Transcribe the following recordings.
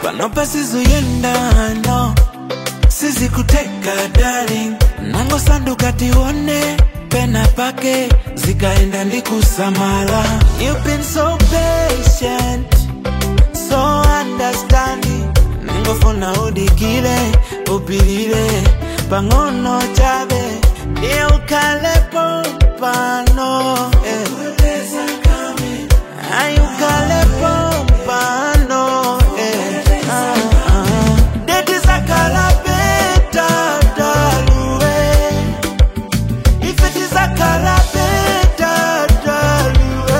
Panopa sizuyenda no Sizi kuteka darling Nango sanduka tione Pena pake Zikaenda ndikusamala You've been so patient So understanding Nango funa udikile Upilile Pangono chabe Ye ukalepo pano Ayukalepo pano Deti zakala beta dalue Ifeti zakala beta dalue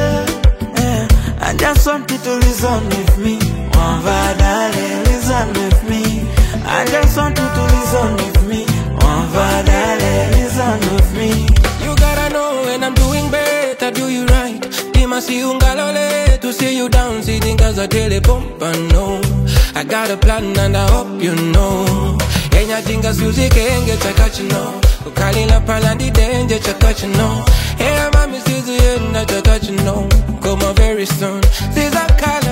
I just want you to listen with me One vadale, listen with me I just want you to listen with me One vadale, listen with me You gotta know when I'm doing better, do you right Masi ungalole to see you down, sitting cause I tell it bump and no I got a plan and I hope you know Enya tinga suzi kenge chakachi no Ukalila palandi danger chakachi no Hey mami sizu yena chakachi no Come on very soon Siza kala